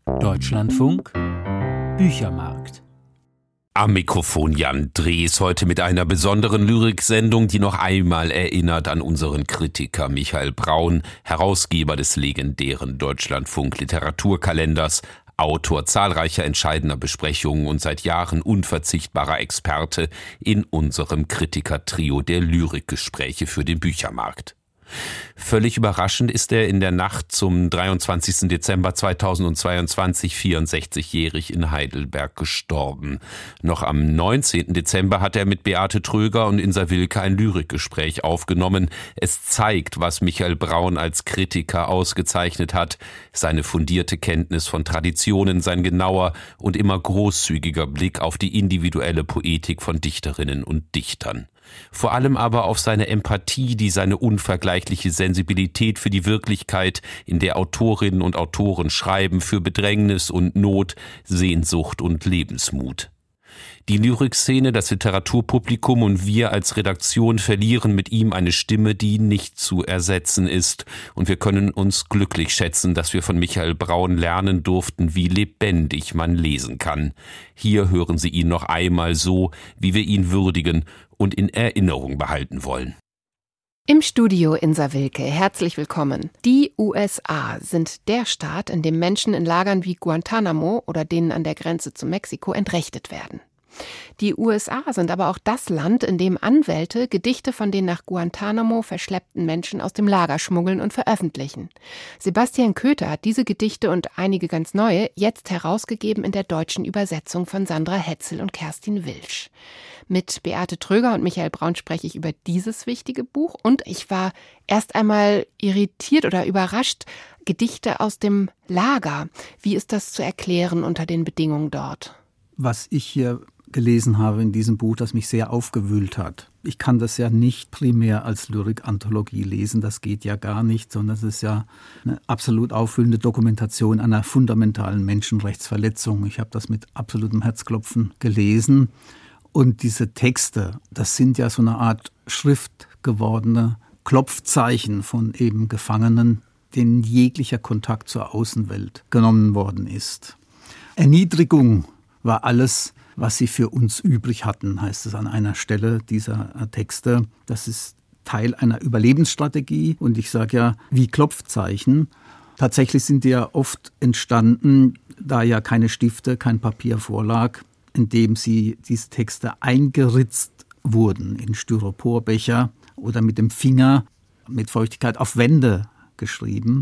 Deutschlandfunk Büchermarkt. Am Mikrofon Jan Drees, heute mit einer besonderen Lyriksendung, die noch einmal erinnert an unseren Kritiker Michael Braun, Herausgeber des legendären Deutschlandfunk Literaturkalenders, Autor zahlreicher entscheidender Besprechungen und seit Jahren unverzichtbarer Experte in unserem Kritikertrio der Lyrikgespräche für den Büchermarkt. Völlig überraschend ist er in der Nacht zum 23. Dezember 2022 64-jährig in Heidelberg gestorben. Noch am 19. Dezember hat er mit Beate Tröger und Insa Wilke ein Lyrikgespräch aufgenommen. Es zeigt, was Michael Braun als Kritiker ausgezeichnet hat. Seine fundierte Kenntnis von Traditionen, sein genauer und immer großzügiger Blick auf die individuelle Poetik von Dichterinnen und Dichtern. Vor allem aber auf seine Empathie, die seine unvergleichliche Sensibilität für die Wirklichkeit, in der Autorinnen und Autoren schreiben, für Bedrängnis und Not, Sehnsucht und Lebensmut. Die Lyrikszene, das Literaturpublikum und wir als Redaktion verlieren mit ihm eine Stimme, die nicht zu ersetzen ist. Und wir können uns glücklich schätzen, dass wir von Michael Braun lernen durften, wie lebendig man lesen kann. Hier hören Sie ihn noch einmal so, wie wir ihn würdigen und in Erinnerung behalten wollen. Im Studio Insa Wilke, herzlich willkommen. Die USA sind der Staat, in dem Menschen in Lagern wie Guantanamo oder denen an der Grenze zu Mexiko entrechtet werden. Die USA sind aber auch das Land, in dem Anwälte Gedichte von den nach Guantanamo verschleppten Menschen aus dem Lager schmuggeln und veröffentlichen. Sebastian Köter hat diese Gedichte und einige ganz neue jetzt herausgegeben in der deutschen Übersetzung von Sandra Hetzel und Kerstin Wilsch. Mit Beate Tröger und Michael Braun spreche ich über dieses wichtige Buch und ich war erst einmal irritiert oder überrascht. Gedichte aus dem Lager. Wie ist das zu erklären unter den Bedingungen dort? Was ich hier gelesen habe in diesem Buch, das mich sehr aufgewühlt hat. Ich kann das ja nicht primär als Lyrik-Anthologie lesen, das geht ja gar nicht, sondern es ist ja eine absolut auffüllende Dokumentation einer fundamentalen Menschenrechtsverletzung. Ich habe das mit absolutem Herzklopfen gelesen. Und diese Texte, das sind ja so eine Art schriftgewordene Klopfzeichen von eben Gefangenen, denen jeglicher Kontakt zur Außenwelt genommen worden ist. Erniedrigung war alles, was sie für uns übrig hatten, heißt es an einer Stelle dieser Texte. Das ist Teil einer Überlebensstrategie und ich sage ja, wie Klopfzeichen. Tatsächlich sind die ja oft entstanden, da ja keine Stifte, kein Papier vorlag, in dem diese Texte eingeritzt wurden in Styroporbecher oder mit dem Finger mit Feuchtigkeit auf Wände geschrieben.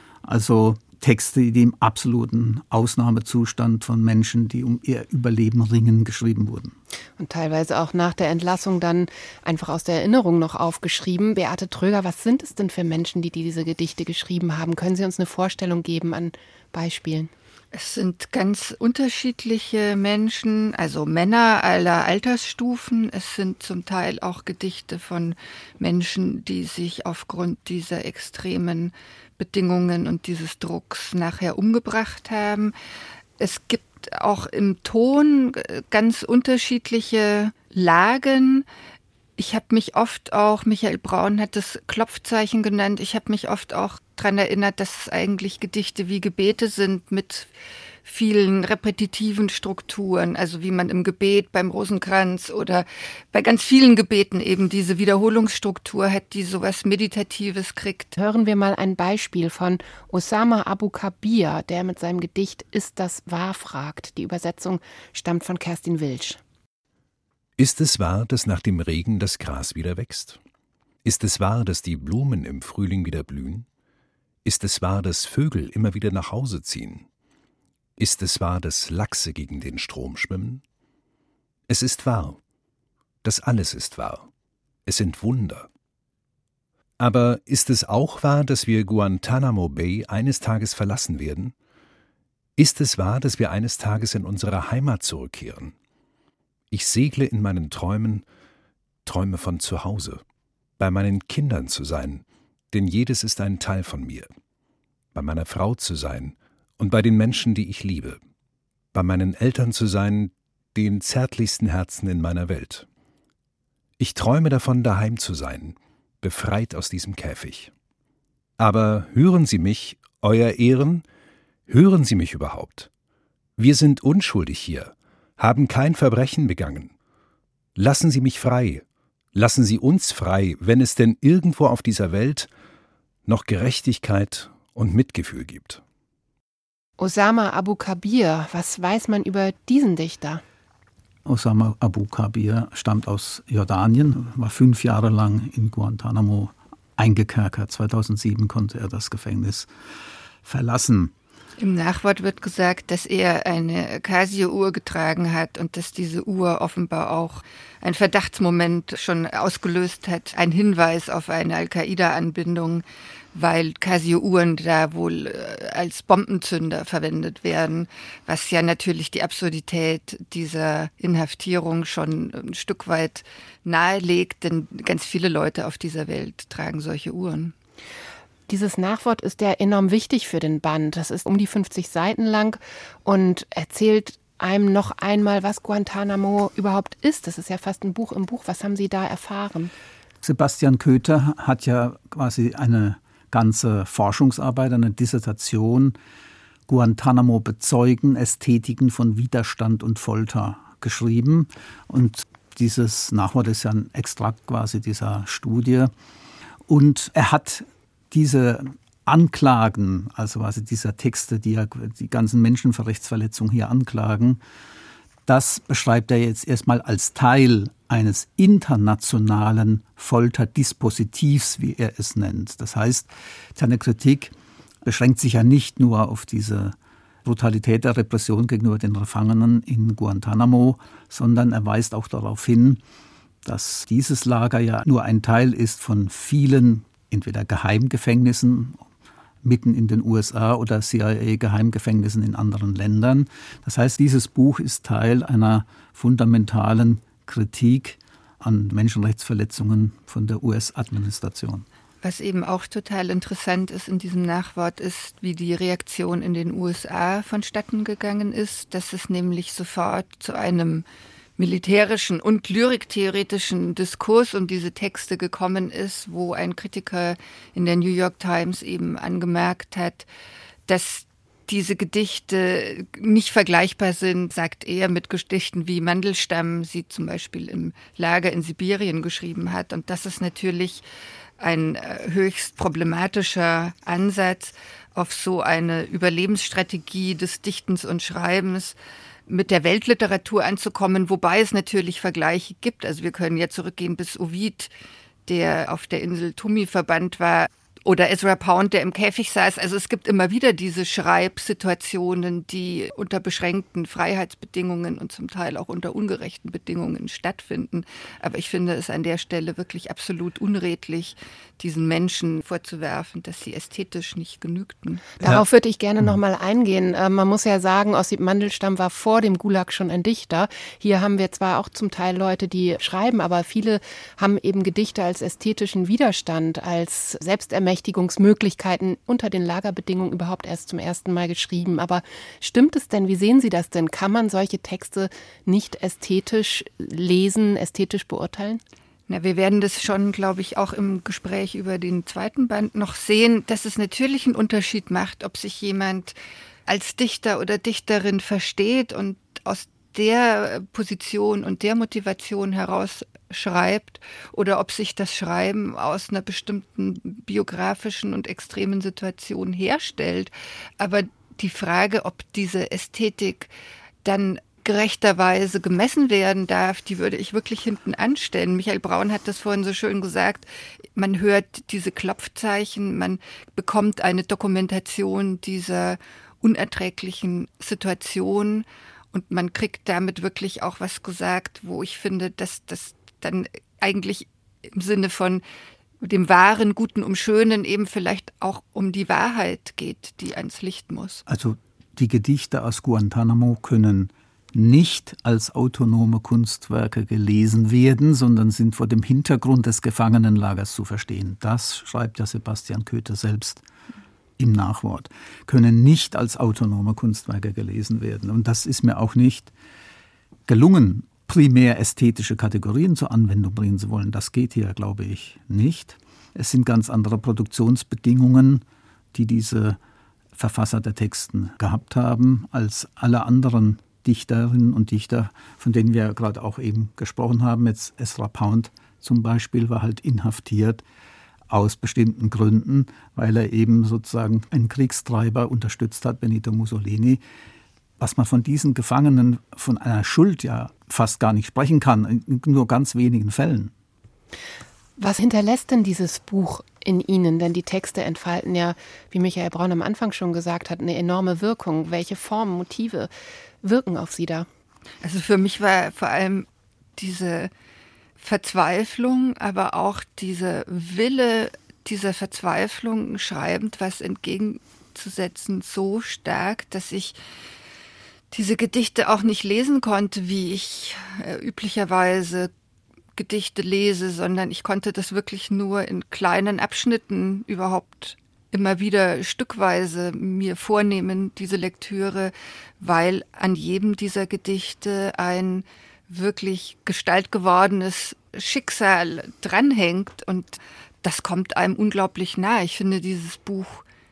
Also Texte, die im absoluten Ausnahmezustand von Menschen, die um ihr Überleben ringen, geschrieben wurden. Und teilweise auch nach der Entlassung dann einfach aus der Erinnerung noch aufgeschrieben. Beate Tröger, was sind es denn für Menschen, die diese Gedichte geschrieben haben? Können Sie uns eine Vorstellung geben an Beispielen? Es sind ganz unterschiedliche Menschen, also Männer aller Altersstufen. Es sind zum Teil auch Gedichte von Menschen, die sich aufgrund dieser extremen Bedingungen und dieses Drucks nachher umgebracht haben. Es gibt auch im Ton ganz unterschiedliche Lagen. Ich habe mich oft auch, Michael Braun hat das Klopfzeichen genannt, ich habe mich oft auch daran erinnert, dass es eigentlich Gedichte wie Gebete sind mit vielen repetitiven Strukturen, also wie man im Gebet beim Rosenkranz oder bei ganz vielen Gebeten eben diese Wiederholungsstruktur hat, die sowas Meditatives kriegt. Hören wir mal ein Beispiel von Osama Abu Kabir, der mit seinem Gedicht »Ist das wahr?« fragt. Die Übersetzung stammt von Kerstin Wilsch. Ist es wahr, dass nach dem Regen das Gras wieder wächst? Ist es wahr, dass die Blumen im Frühling wieder blühen? Ist es wahr, dass Vögel immer wieder nach Hause ziehen? Ist es wahr, dass Lachse gegen den Strom schwimmen? Es ist wahr. Das alles ist wahr. Es sind Wunder. Aber ist es auch wahr, dass wir Guantanamo Bay eines Tages verlassen werden? Ist es wahr, dass wir eines Tages in unsere Heimat zurückkehren? Ich segle in meinen Träume von zu Hause, bei meinen Kindern zu sein, denn jedes ist ein Teil von mir, bei meiner Frau zu sein und bei den Menschen, die ich liebe, bei meinen Eltern zu sein, den zärtlichsten Herzen in meiner Welt. Ich träume davon, daheim zu sein, befreit aus diesem Käfig. Aber hören Sie mich, Euer Ehren, Hören Sie mich überhaupt? Wir sind unschuldig hier, haben kein Verbrechen begangen. Lassen Sie mich frei, lassen Sie uns frei, wenn es denn irgendwo auf dieser Welt noch Gerechtigkeit und Mitgefühl gibt. Osama Abu Kabir, was weiß man über diesen Dichter? Osama Abu Kabir stammt aus Jordanien, war 5 Jahre lang in Guantanamo eingekerkert. 2007 konnte er das Gefängnis verlassen. Im Nachwort wird gesagt, dass er eine Casio-Uhr getragen hat und dass diese Uhr offenbar auch ein Verdachtsmoment schon ausgelöst hat, ein Hinweis auf eine Al-Qaida-Anbindung, weil Casio-Uhren da wohl als Bombenzünder verwendet werden, was ja natürlich die Absurdität dieser Inhaftierung schon ein Stück weit nahelegt, denn ganz viele Leute auf dieser Welt tragen solche Uhren. Dieses Nachwort ist ja enorm wichtig für den Band. Das ist um die 50 Seiten lang und erzählt einem noch einmal, was Guantanamo überhaupt ist. Das ist ja fast ein Buch im Buch. Was haben Sie da erfahren? Sebastian Köter hat ja quasi eine ganze Forschungsarbeit, eine Dissertation Guantanamo bezeugen, Ästhetiken von Widerstand und Folter geschrieben. Und dieses Nachwort ist ja ein Extrakt quasi dieser Studie. Und er hat diese Anklagen, also quasi dieser Texte, die ja die ganzen Menschenrechtsverletzungen hier anklagen, das beschreibt er jetzt erstmal als Teil eines internationalen Folterdispositivs, wie er es nennt. Das heißt, seine Kritik beschränkt sich ja nicht nur auf diese Brutalität der Repression gegenüber den Gefangenen in Guantanamo, sondern er weist auch darauf hin, dass dieses Lager ja nur ein Teil ist von vielen entweder Geheimgefängnissen mitten in den USA oder CIA-Geheimgefängnissen in anderen Ländern. Das heißt, dieses Buch ist Teil einer fundamentalen Kritik an Menschenrechtsverletzungen von der US-Administration. Was eben auch total interessant ist in diesem Nachwort ist, wie die Reaktion in den USA vonstatten gegangen ist, dass es nämlich sofort zu einem militärischen und lyriktheoretischen Diskurs um diese Texte gekommen ist, wo ein Kritiker in der New York Times eben angemerkt hat, dass diese Gedichte nicht vergleichbar sind, sagt er, mit Gedichten wie Mandelstam sie zum Beispiel im Lager in Sibirien geschrieben hat. Und das ist natürlich ein höchst problematischer Ansatz auf so eine Überlebensstrategie des Dichtens und Schreibens, mit der Weltliteratur anzukommen, wobei es natürlich Vergleiche gibt. Also wir können ja zurückgehen bis Ovid, der auf der Insel Tumi verbannt war, oder Ezra Pound, der im Käfig saß. Also es gibt immer wieder diese Schreibsituationen, die unter beschränkten Freiheitsbedingungen und zum Teil auch unter ungerechten Bedingungen stattfinden. Aber ich finde es an der Stelle wirklich absolut unredlich, diesen Menschen vorzuwerfen, dass sie ästhetisch nicht genügten. Darauf würde ich gerne noch mal eingehen. Man muss ja sagen, Ossip Mandelstam war vor dem Gulag schon ein Dichter. Hier haben wir zwar auch zum Teil Leute, die schreiben, aber viele haben eben Gedichte als ästhetischen Widerstand, als Selbstermächtigungsmöglichkeiten unter den Lagerbedingungen überhaupt erst zum ersten Mal geschrieben. Aber stimmt es denn? Wie sehen Sie das denn? Kann man solche Texte nicht ästhetisch lesen, ästhetisch beurteilen? Na, wir werden das schon, glaube ich, auch im Gespräch über den zweiten Band noch sehen, dass es natürlich einen Unterschied macht, ob sich jemand als Dichter oder Dichterin versteht und aus der Position und der Motivation heraus schreibt oder ob sich das Schreiben aus einer bestimmten biografischen und extremen Situation herstellt. Aber die Frage, ob diese Ästhetik dann gerechterweise gemessen werden darf, die würde ich wirklich hinten anstellen. Michael Braun hat das vorhin so schön gesagt, man hört diese Klopfzeichen, man bekommt eine Dokumentation dieser unerträglichen Situation und man kriegt damit wirklich auch was gesagt, wo ich finde, dass das dann eigentlich im Sinne von dem Wahren, Guten, Schönen eben vielleicht auch um die Wahrheit geht, die ans Licht muss. Also die Gedichte aus Guantanamo können nicht als autonome Kunstwerke gelesen werden, sondern sind vor dem Hintergrund des Gefangenenlagers zu verstehen. Das schreibt ja Sebastian Köter selbst im Nachwort. Können nicht als autonome Kunstwerke gelesen werden. Und das ist mir auch nicht gelungen, primär ästhetische Kategorien zur Anwendung bringen zu wollen. Das geht hier, glaube ich, nicht. Es sind ganz andere Produktionsbedingungen, die diese Verfasser der Texten gehabt haben, als alle anderen Dichterinnen und Dichter, von denen wir gerade auch eben gesprochen haben. Jetzt Ezra Pound zum Beispiel war halt inhaftiert aus bestimmten Gründen, weil er eben sozusagen einen Kriegstreiber unterstützt hat, Benito Mussolini. Was man von diesen Gefangenen von einer Schuld ja fast gar nicht sprechen kann, in nur ganz wenigen Fällen. Was hinterlässt denn dieses Buch in Ihnen? Denn die Texte entfalten ja, wie Michael Braun am Anfang schon gesagt hat, eine enorme Wirkung. Welche Formen, Motive wirken auf Sie da? Also für mich war vor allem diese Verzweiflung, aber auch dieser Wille, dieser Verzweiflung schreibend was entgegenzusetzen, so stark, dass ich diese Gedichte auch nicht lesen konnte, wie ich üblicherweise Gedichte lese, sondern ich konnte das wirklich nur in kleinen Abschnitten überhaupt immer wieder stückweise mir vornehmen, diese Lektüre, weil an jedem dieser Gedichte ein wirklich gestaltgewordenes Schicksal dranhängt und das kommt einem unglaublich nahe. Ich finde dieses Buch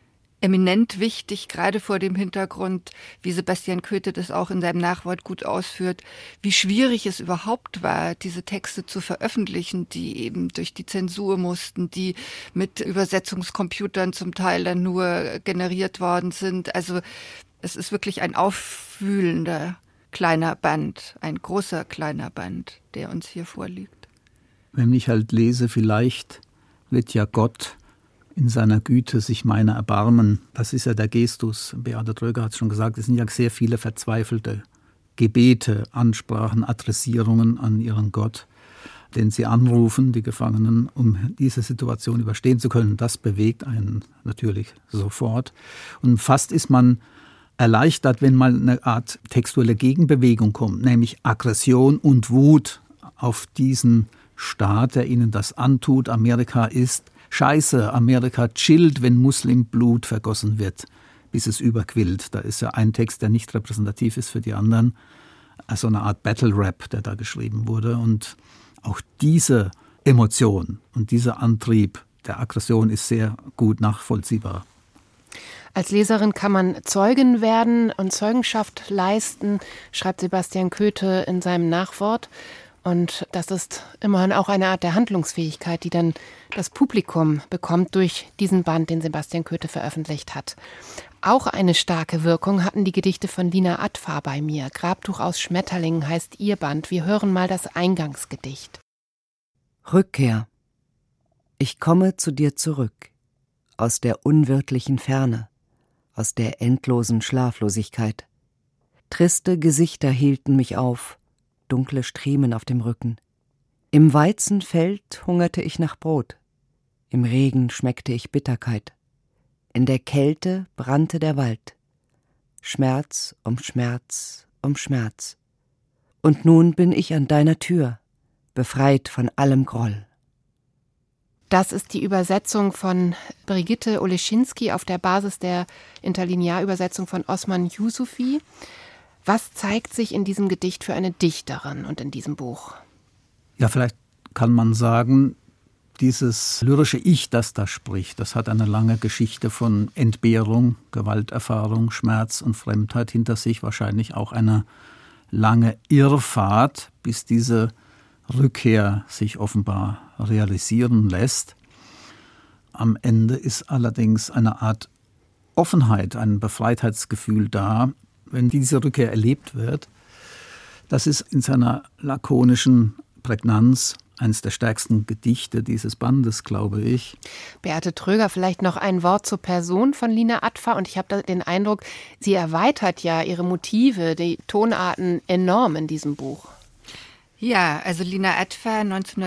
eminent wichtig, gerade vor dem Hintergrund, wie Sebastian Köthe das auch in seinem Nachwort gut ausführt, wie schwierig es überhaupt war, diese Texte zu veröffentlichen, die eben durch die Zensur mussten, die mit Übersetzungscomputern zum Teil dann nur generiert worden sind. Also es ist wirklich ein aufwühlender kleiner Band, ein großer kleiner Band, der uns hier vorliegt. Wenn ich halt lese, vielleicht wird ja Gott in seiner Güte sich meiner erbarmen. Das ist ja der Gestus. Beate Tröger hat es schon gesagt, es sind ja sehr viele verzweifelte Gebete, Ansprachen, Adressierungen an ihren Gott, den sie anrufen, die Gefangenen, um diese Situation überstehen zu können. Das bewegt einen natürlich sofort. Und fast ist man erleichtert, wenn mal eine Art textuelle Gegenbewegung kommt, nämlich Aggression und Wut auf diesen Staat, der ihnen das antut. Amerika ist Scheiße, Amerika chillt, wenn Muslimblut vergossen wird, bis es überquillt. Da ist ja ein Text, der nicht repräsentativ ist für die anderen. Also eine Art Battle-Rap, der da geschrieben wurde. Und auch diese Emotion und dieser Antrieb der Aggression ist sehr gut nachvollziehbar. Als Leserin kann man Zeugin werden und Zeugenschaft leisten, schreibt Sebastian Köthe in seinem Nachwort. Und das ist immerhin auch eine Art der Handlungsfähigkeit, die dann das Publikum bekommt durch diesen Band, den Sebastian Köthe veröffentlicht hat. Auch eine starke Wirkung hatten die Gedichte von Lina Adfar bei mir. Grabtuch aus Schmetterlingen heißt ihr Band. Wir hören mal das Eingangsgedicht. Rückkehr. Ich komme zu dir zurück, aus der unwirtlichen Ferne, aus der endlosen Schlaflosigkeit. Triste Gesichter hielten mich auf, dunkle Striemen auf dem Rücken. Im Weizenfeld hungerte ich nach Brot, im Regen schmeckte ich Bitterkeit, in der Kälte brannte der Wald, Schmerz um Schmerz um Schmerz. Und nun bin ich an deiner Tür, befreit von allem Groll. Das ist die Übersetzung von Brigitte Oleschinski auf der Basis der Interlinearübersetzung von Osman Yusufi. Was zeigt sich in diesem Gedicht für eine Dichterin und in diesem Buch? Ja, vielleicht kann man sagen, dieses lyrische Ich, das da spricht, das hat eine lange Geschichte von Entbehrung, Gewalterfahrung, Schmerz und Fremdheit hinter sich. Wahrscheinlich auch eine lange Irrfahrt, bis diese Rückkehr sich offenbar realisieren lässt. Am Ende ist allerdings eine Art Offenheit, ein Befreitheitsgefühl da, wenn diese Rückkehr erlebt wird. Das ist in seiner lakonischen Prägnanz eines der stärksten Gedichte dieses Bandes, glaube ich. Beate Tröger, vielleicht noch ein Wort zur Person von Lina Adfar. Und ich habe den Eindruck, sie erweitert ja ihre Motive, die Tonarten enorm in diesem Buch. Ja, also Lina Adfar,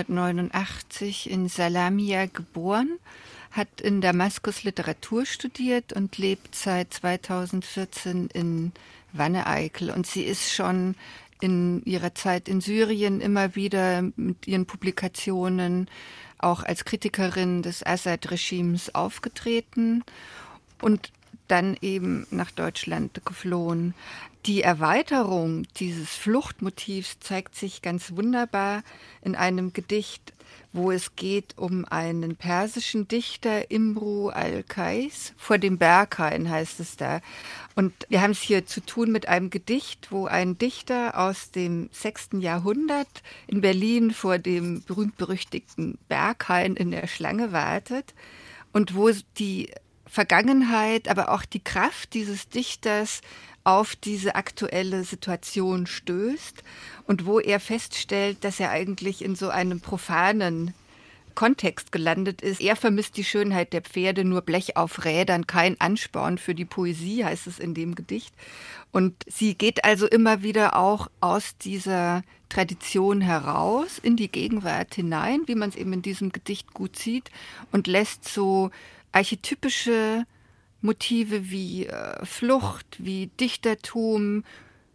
1989 in Salamia geboren, hat in Damaskus Literatur studiert und lebt seit 2014 in Wanne-Eickel. Und sie ist schon in ihrer Zeit in Syrien immer wieder mit ihren Publikationen auch als Kritikerin des Assad-Regimes aufgetreten und dann eben nach Deutschland geflohen. Die Erweiterung dieses Fluchtmotivs zeigt sich ganz wunderbar in einem Gedicht, wo es geht um einen persischen Dichter, Imru al-Qais, vor dem Berghain heißt es da. Und wir haben es hier zu tun mit einem Gedicht, wo ein Dichter aus dem 6. Jahrhundert in Berlin vor dem berühmt-berüchtigten Berghain in der Schlange wartet und wo die Vergangenheit, aber auch die Kraft dieses Dichters auf diese aktuelle Situation stößt und wo er feststellt, dass er eigentlich in so einem profanen Kontext gelandet ist. Er vermisst die Schönheit der Pferde, nur Blech auf Rädern, kein Ansporn für die Poesie, heißt es in dem Gedicht. Und sie geht also immer wieder auch aus dieser Tradition heraus in die Gegenwart hinein, wie man es eben in diesem Gedicht gut sieht, und lässt so archetypische Motive wie Flucht, wie Dichtertum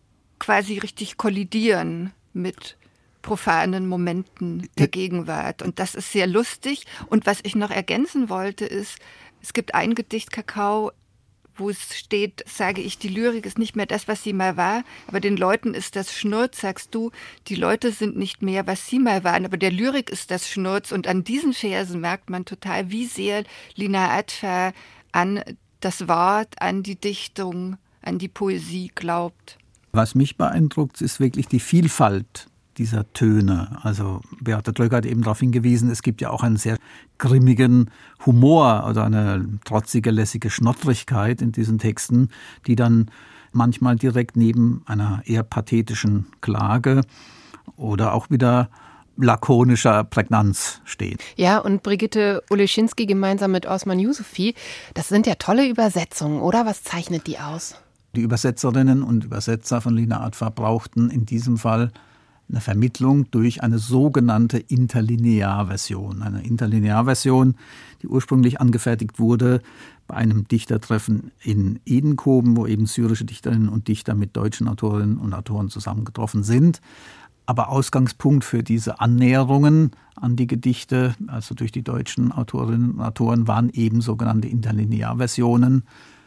quasi richtig kollidieren mit profanen Momenten der Gegenwart. Und das ist sehr lustig. Und was ich noch ergänzen wollte, ist, es gibt ein Gedicht, Kakao, wo es steht, sage ich, die Lyrik ist nicht mehr das, was sie mal war, aber den Leuten ist das Schnurz, sagst du, die Leute sind nicht mehr, was sie mal waren, aber der Lyrik ist das Schnurz. Und an diesen Versen merkt man total, wie sehr Lina Adfer an das Wort, an die Dichtung, an die Poesie glaubt. Was mich beeindruckt, ist wirklich die Vielfalt dieser Töne. Also Beate Tröger hat eben darauf hingewiesen, es gibt ja auch einen sehr grimmigen Humor oder eine trotzige, lässige Schnottrigkeit in diesen Texten, die dann manchmal direkt neben einer eher pathetischen Klage oder auch wieder lakonischer Prägnanz stehen. Ja, und Brigitte Oleschinski gemeinsam mit Osman Yusufi, das sind ja tolle Übersetzungen, oder? Was zeichnet die aus? Die Übersetzerinnen und Übersetzer von Lina Adfer brauchten in diesem Fall eine Vermittlung durch eine sogenannte Interlinearversion. Eine Interlinearversion, die ursprünglich angefertigt wurde bei einem Dichtertreffen in Edenkoben, wo eben syrische Dichterinnen und Dichter mit deutschen Autorinnen und Autoren zusammengetroffen sind. Aber Ausgangspunkt für diese Annäherungen an die Gedichte, also durch die deutschen Autorinnen und Autoren, waren eben sogenannte Interlinearversionen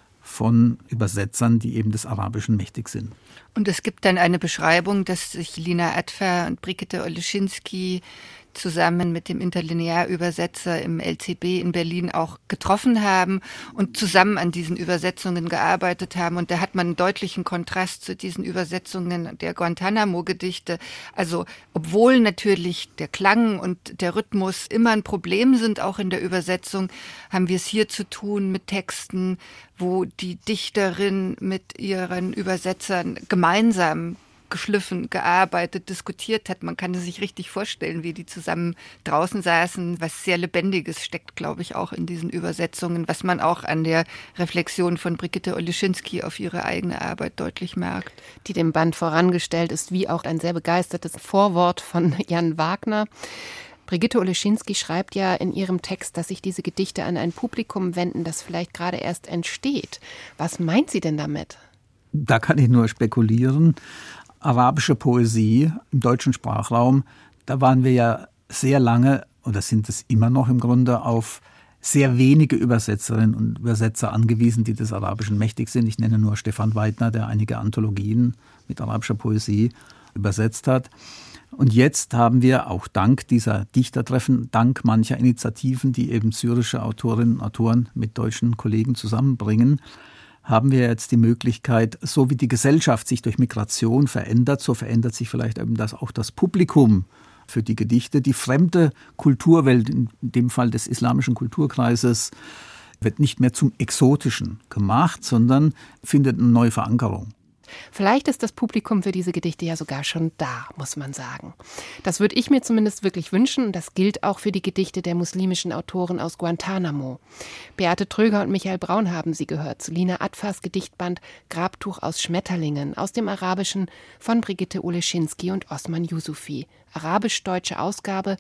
von Übersetzern, die eben des Arabischen mächtig sind. Und es gibt dann eine Beschreibung, dass sich Lina Adfer und Brigitte Oleschinski zusammen mit dem Interlinearübersetzer im LCB in Berlin auch getroffen haben und zusammen an diesen Übersetzungen gearbeitet haben. Und da hat man einen deutlichen Kontrast zu diesen Übersetzungen der Guantanamo-Gedichte. Also obwohl natürlich der Klang und der Rhythmus immer ein Problem sind, auch in der Übersetzung, haben wir es hier zu tun mit Texten, wo die Dichterin mit ihren Übersetzern gemeinsam geschliffen, gearbeitet, diskutiert hat. Man kann es sich richtig vorstellen, wie die zusammen draußen saßen. Was sehr Lebendiges steckt, glaube ich, auch in diesen Übersetzungen, was man auch an der Reflexion von Brigitte Oleschinski auf ihre eigene Arbeit deutlich merkt. Die dem Band vorangestellt ist, wie auch ein sehr begeistertes Vorwort von Jan Wagner. Brigitte Oleschinski schreibt ja in ihrem Text, dass sich diese Gedichte an ein Publikum wenden, das vielleicht gerade erst entsteht. Was meint sie denn damit? Da kann ich nur spekulieren. Arabische Poesie im deutschen Sprachraum, da waren wir ja sehr lange, oder sind es immer noch im Grunde, auf sehr wenige Übersetzerinnen und Übersetzer angewiesen, die des Arabischen mächtig sind. Ich nenne nur Stefan Weidner, der einige Anthologien mit arabischer Poesie übersetzt hat. Und jetzt haben wir auch dank dieser Dichtertreffen, dank mancher Initiativen, die eben syrische Autorinnen und Autoren mit deutschen Kollegen zusammenbringen, haben wir jetzt die Möglichkeit, so wie die Gesellschaft sich durch Migration verändert, so verändert sich vielleicht eben auch das Publikum für die Gedichte. Die fremde Kulturwelt, in dem Fall des islamischen Kulturkreises, wird nicht mehr zum Exotischen gemacht, sondern findet eine neue Verankerung. Vielleicht ist das Publikum für diese Gedichte ja sogar schon da, muss man sagen. Das würde ich mir zumindest wirklich wünschen und das gilt auch für die Gedichte der muslimischen Autoren aus Guantanamo. Beate Tröger und Michael Braun haben sie gehört zu Lina Adfers Gedichtband Grabtuch aus Schmetterlingen aus dem Arabischen von Brigitte Oleschinski und Osman Yusufi. Arabisch-deutsche Ausgabe,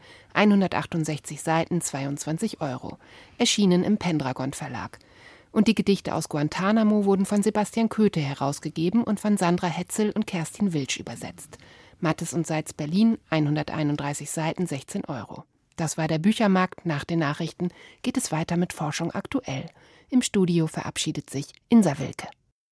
168 Seiten, 22 €. Erschienen im Pendragon Verlag. Und die Gedichte aus Guantanamo wurden von Sebastian Köthe herausgegeben und von Sandra Hetzel und Kerstin Wilsch übersetzt. Mattes und Seitz Berlin, 131 Seiten, 16 €. Das war der Büchermarkt. Nach den Nachrichten geht es weiter mit Forschung aktuell. Im Studio verabschiedet sich Insa Wilke.